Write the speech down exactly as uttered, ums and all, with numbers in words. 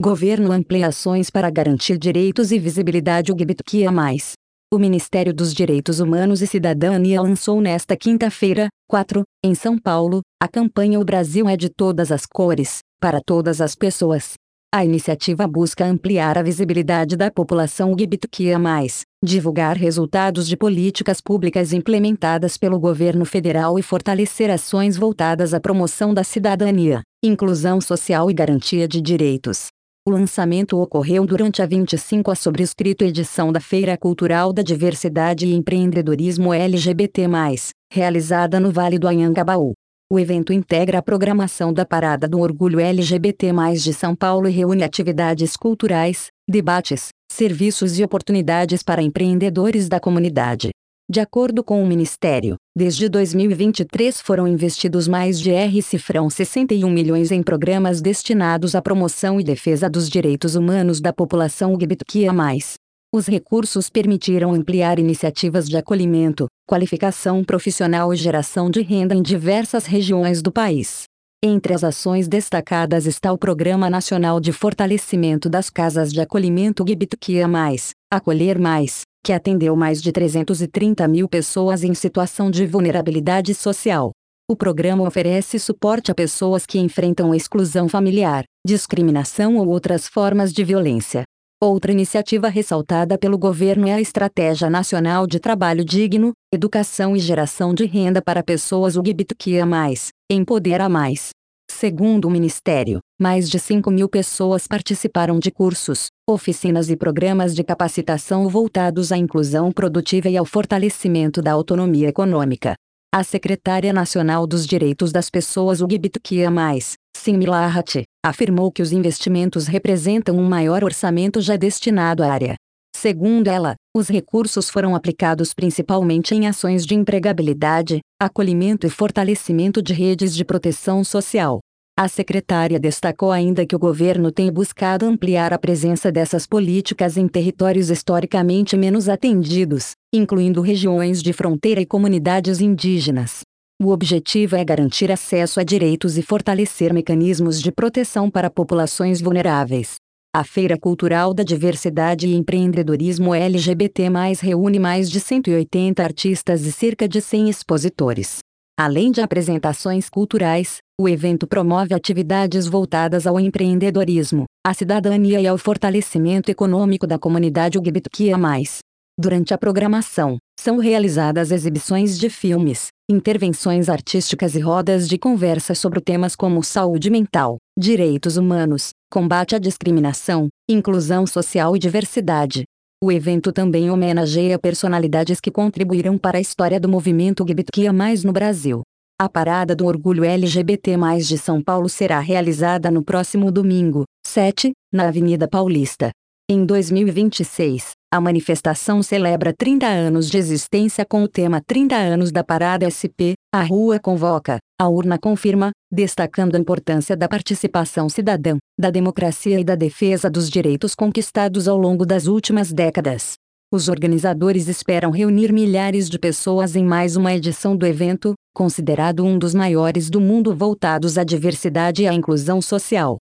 Governo amplia ações para garantir direitos e visibilidade L G B T Q I A mais. O Ministério dos Direitos Humanos e Cidadania lançou nesta quinta-feira, quatro, em São Paulo, a campanha O Brasil é de todas as cores, para todas as pessoas. A iniciativa busca ampliar a visibilidade da população L G B T Q I A mais, divulgar resultados de políticas públicas implementadas pelo governo federal e fortalecer ações voltadas à promoção da cidadania, inclusão social e garantia de direitos. O lançamento ocorreu durante a vinte e cinco a sobrescrito edição da Feira Cultural da Diversidade e Empreendedorismo L G B T mais, realizada no Vale do Anhangabaú. O evento integra a programação da Parada do Orgulho L G B T mais de São Paulo e reúne atividades culturais, debates, serviços e oportunidades para empreendedores da comunidade. De acordo com o Ministério, desde dois mil e vinte e três foram investidos mais de R$ sessenta e um milhões em programas destinados à promoção e defesa dos direitos humanos da população L G B T Q I A mais. Os recursos permitiram ampliar iniciativas de acolhimento, qualificação profissional e geração de renda em diversas regiões do país. Entre as ações destacadas está o Programa Nacional de Fortalecimento das Casas de Acolhimento L G B T Q I A mais, Acolher Mais, que atendeu mais de trezentas e trinta mil pessoas em situação de vulnerabilidade social. O programa oferece suporte a pessoas que enfrentam exclusão familiar, discriminação ou outras formas de violência. Outra iniciativa ressaltada pelo governo é a Estratégia Nacional de Trabalho Digno, Educação e Geração de Renda para Pessoas L G B T Q I A mais, Empodera Mais. Segundo o Ministério, mais de cinco mil pessoas participaram de cursos, oficinas e programas de capacitação voltados à inclusão produtiva e ao fortalecimento da autonomia econômica. A secretária nacional dos Direitos das Pessoas L G B T Q I A mais, Simila Arati, afirmou que os investimentos representam um maior orçamento já destinado à área. Segundo ela, os recursos foram aplicados principalmente em ações de empregabilidade, acolhimento e fortalecimento de redes de proteção social. A secretária destacou ainda que o governo tem buscado ampliar a presença dessas políticas em territórios historicamente menos atendidos, incluindo regiões de fronteira e comunidades indígenas. O objetivo é garantir acesso a direitos e fortalecer mecanismos de proteção para populações vulneráveis. A Feira Cultural da Diversidade e Empreendedorismo L G B T mais, reúne mais de cento e oitenta artistas e cerca de cem expositores. Além de apresentações culturais, o evento promove atividades voltadas ao empreendedorismo, à cidadania e ao fortalecimento econômico da comunidade L G B T Q I A mais. Durante a programação, são realizadas exibições de filmes, intervenções artísticas e rodas de conversa sobre temas como saúde mental, direitos humanos, combate à discriminação, inclusão social e diversidade. O evento também homenageia personalidades que contribuíram para a história do movimento L G B T Q I A mais no Brasil. A Parada do Orgulho L G B T mais de São Paulo será realizada no próximo domingo, sete, na Avenida Paulista. Em dois mil e vinte e seis, a manifestação celebra trinta anos de existência com o tema trinta anos da Parada S P, a rua convoca, a urna confirma, destacando a importância da participação cidadã, da democracia e da defesa dos direitos conquistados ao longo das últimas décadas. Os organizadores esperam reunir milhares de pessoas em mais uma edição do evento, considerado um dos maiores do mundo voltados à diversidade e à inclusão social.